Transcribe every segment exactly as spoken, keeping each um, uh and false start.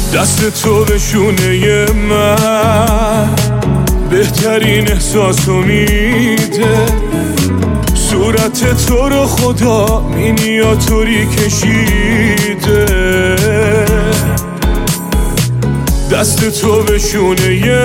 دست تو به شونه من بهترین احساسو میده. صورت تو رو خدا مینیاتوری کشیده. دست تو به شونه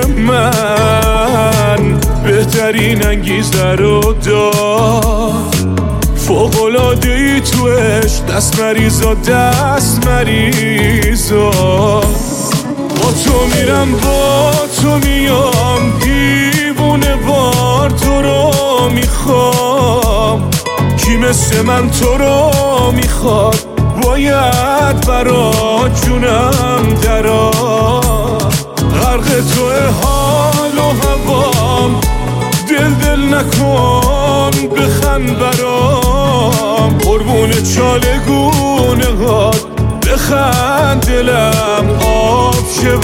من بهترین انگیزه رو داد. فوق‌العاده ای تو عشق، دست مریضا دست مریضا. با تو میرم با تو میام، دیوونه وار تو رو میخوام. کی مثل من تو رو میخواد، باید برات جونم درات. غرق توی حال و هوام، دل دل نکن بخند برام. قربون چالگونه هات بخند، دلم آب شه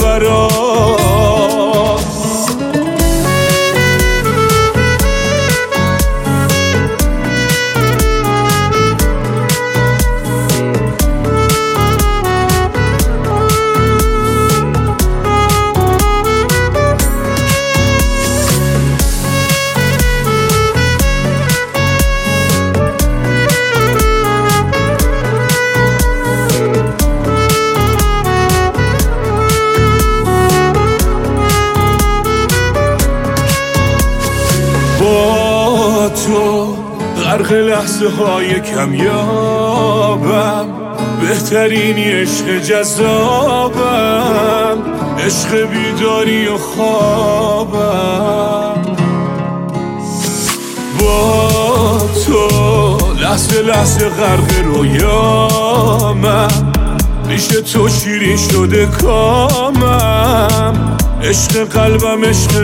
برات. با تو غرق لحظه های کمیابم، بهترینی عشق جذابم، عشق بیداری و خوابم. با تو لحظه لحظه غرق رویامم، پیش تو شیرین شده کامم. عشق قلبم عشق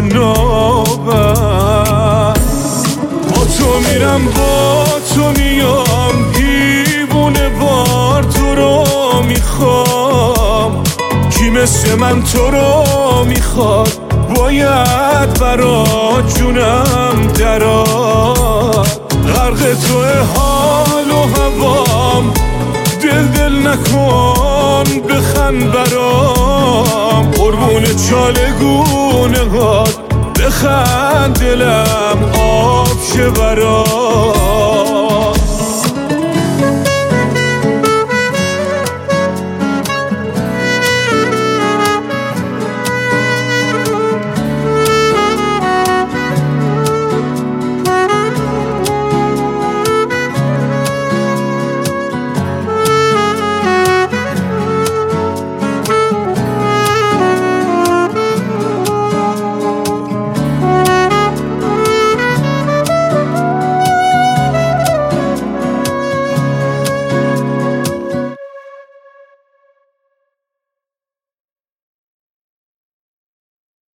نابم. با تو میرم با تو میام، دیوونه وار تو رو میخوام. کی مثل من تو رو میخواد، باید برات جونم درات. غرق توی حال و هوام، دل دل نکن بخند برام. قربون چالگونه هات بخند، دلم آب شه برات.